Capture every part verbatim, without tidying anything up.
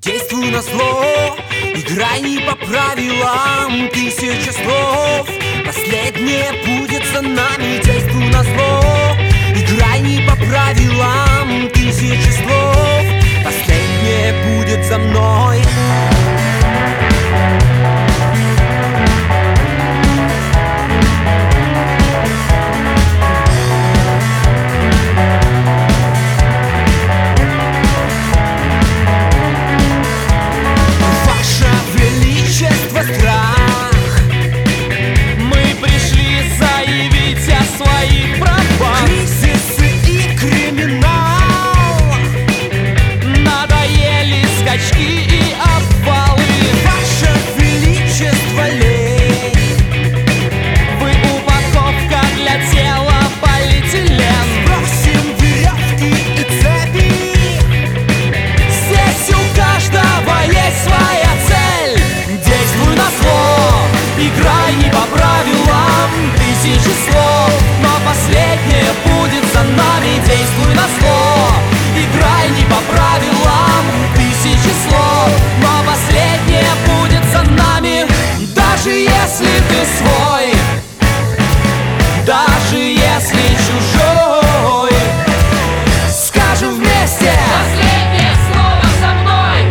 Действуй на зло, играй не по правилам. Тысяча слов, последнее будет за нами. Действуй на зло, играй не по правилам. Тысяча слов, последнее будет за мной. Играй не по правилам, тысячи слов, но последнее будет за нами. Действуй на зло, играй не по правилам, тысячи слов, но последнее будет за нами. Даже если ты свой, даже если чужой, скажем вместе последнее слово за мной.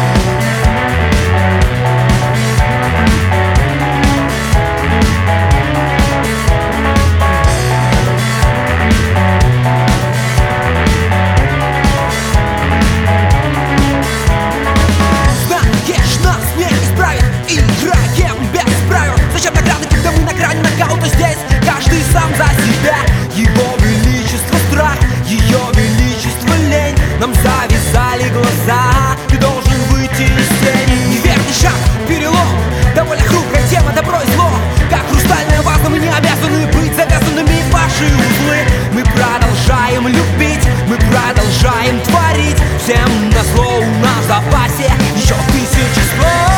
Его величество страх, ее величество лень. Нам завязали глаза, ты должен выйти из тени. Неверный шаг, перелом, довольно хрупкая тема, добро и зло. Как хрустальная ваза, мы не обязаны быть завязанными в ваши узлы. Мы продолжаем любить, мы продолжаем творить. Всем назло у нас в запасе еще тысячи слов.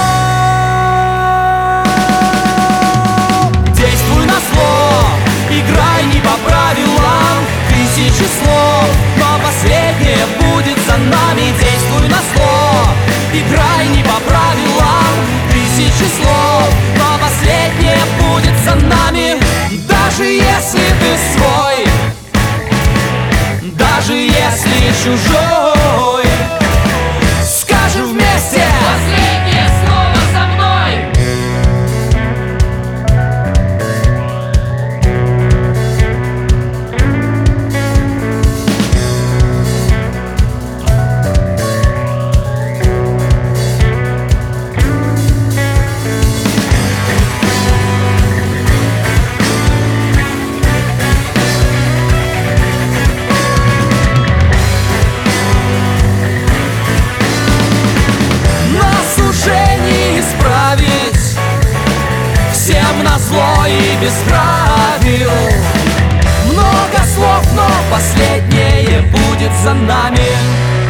Действуй на зло, играй не по правилам, тысячи слов, но последнее будет за нами. Действуй на зло, играй не по правилам, тысячи слов, но последнее будет за нами. Даже если ты свой, даже если чужой, скажем вместе последнее слово за мной. Всем назло и без правил. Много слов, но последнее будет за нами.